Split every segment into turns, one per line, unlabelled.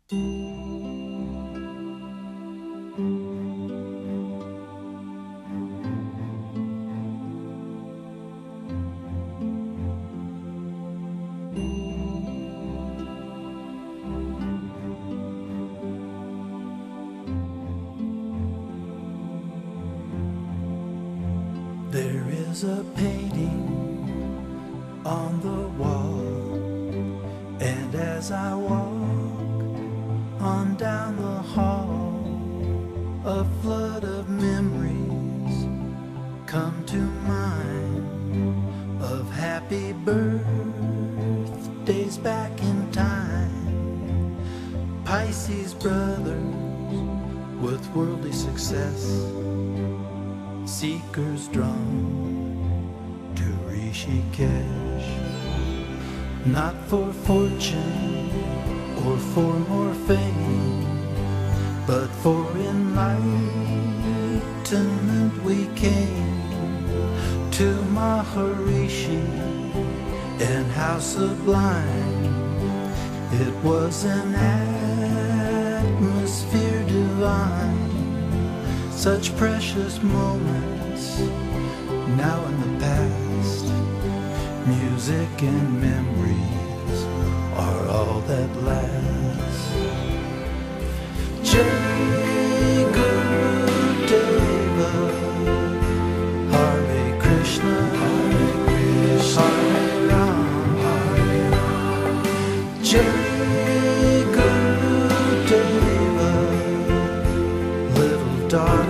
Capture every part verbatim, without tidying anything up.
There is a painting on the wall, and as I walk on down the hall, a flood of memories come to mind of happy birthdays back in time. Pisces brothers with worldly success, seekers drawn to Rishikesh, not for fortune or for more fame, but for enlightenment we came to Maharishi, and how sublime it was, an atmosphere divine. Such precious moments now in the past. Music and memories are all that last. Jai Gurudeva, Hare Krishna, Hare Krishna, Hare Ram, Hare Ram. Jai Gurudeva, little darling.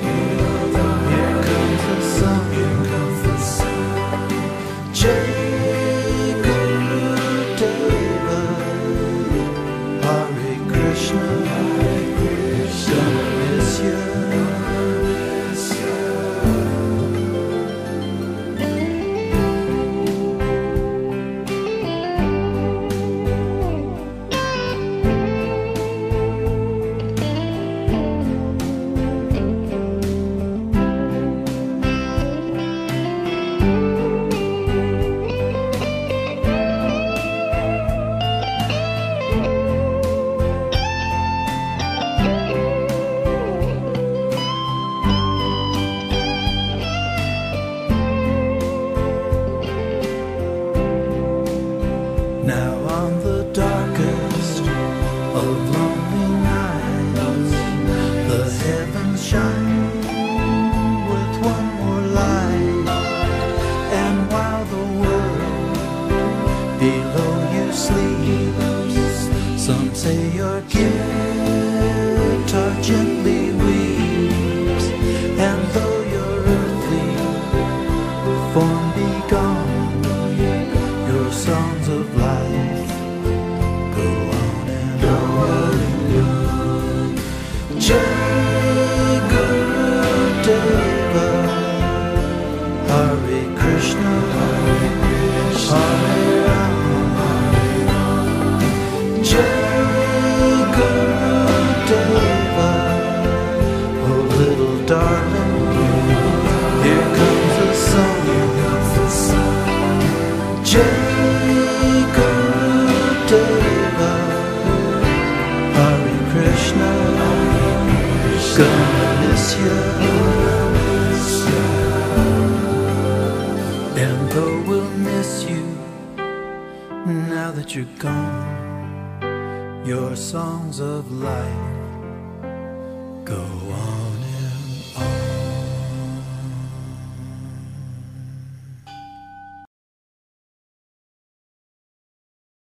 Now on the darkest of lonely nights, the heavens shine with one more light, and while the world below you sleeps, some say your guitar gently weeps, and though your earthly form be gone, your songs of life go on and on. Jai Gurudeva, Hare Krishna, Hare Krishna, Hare Ram, Hare Ram. Jai Gurudeva, oh little darling, here comes the sun. Jai Gurudeva, Hare Krishna, gonna miss you. And though we'll miss you now that you're gone, your songs of life go on